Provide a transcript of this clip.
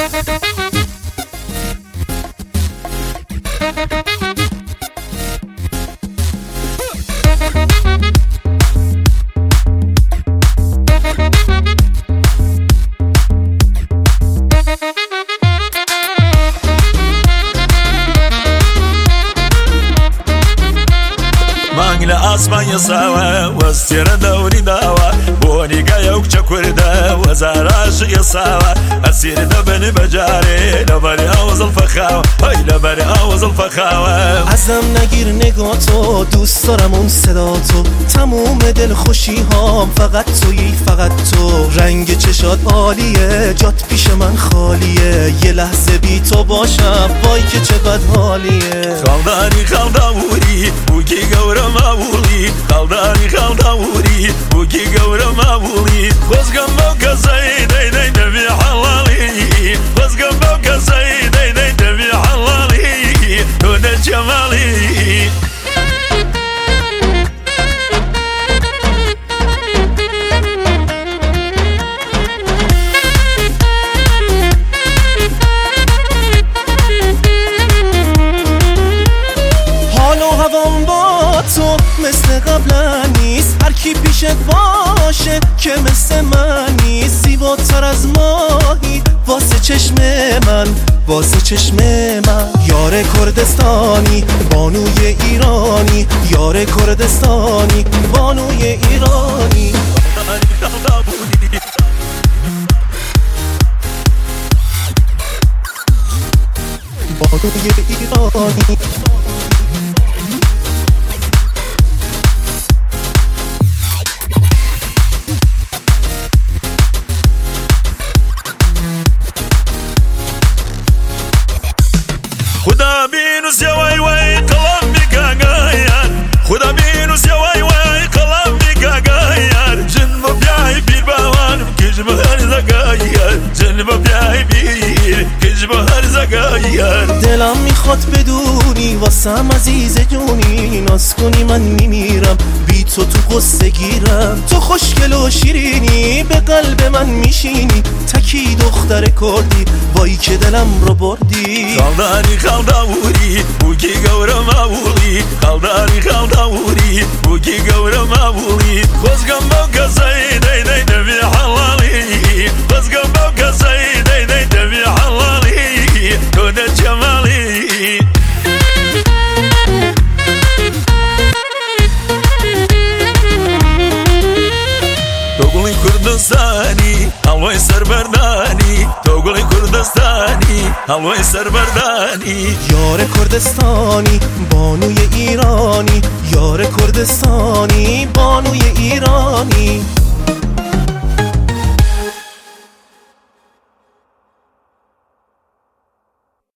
ئاسمانە ساوە وەستێرە دەوری داوە بۆ نیگایە و کچە کوردە وەزاراشقی ساوە ئەسیر دەبن بەجارێ لەبەری ئاوزڵ فەخاوە هەی لەبەری ئاوزڵ فەخاوە ازم نگیر نگاتو دوست دارم اون صدا تو تموم دل خوشی هام فقط تویی فقط تو رنگ چشات عالیه جات پیش من خالیه یه لحظه بی تو باشم وای که چه بد حالیه خالداری خالداوری بوکی گەورە ماوڵی خالداری خالداوری بوکی گەورە ماوڵی خۆزگەم بەو کەسەی دەیدەی دەبی حەڵاڵی خۆزگەم بەو کەسەی دەیدەی دەبی حەڵاڵی تۆ دەجەماڵی تو مثل قبلا نیست هر کی پیشت باشه که مثل من نیست زیباتر از ماهی واسه چشم من واسه چشم من یار کردستانی بانوی ایرانی یار کردستانی بانوی ایرانی بانوی ایرانی خدا بینوس یا وای وای قلم بیگاگایر خدا بینوس یا وای وای قلم بیگاگایر جنب بیای بیر باوانم کجب هر زگایر جنب بیای بیر کجب هر زگایر دلم میخواد بدونی واسم عزیز جونی ناز کنی من میمیرم بی تو قصه گیرم تو خوشگل و شیرینی به قلب من میشینی تکی دختر کردی وای که دلم رو بردی خالداری خالداوری بوکی گەورە ماوڵی خالداری خالداوری بوکی گەورە ماوڵی خۆزگەم بەو کەسەی دەیدەی دەبی حەڵاڵی خۆزگەم بەو کەسەی دەیدەی دەبی حەڵاڵی تۆ دەجەماڵی تۆگوڵی کوردستانی هەڵوەی سەربەردانی تۆگوڵی کوردستانی هەڵوەی سەربەردانی یار کردستانی بانوی ایرانی یار کردستانی بانوی ایرانی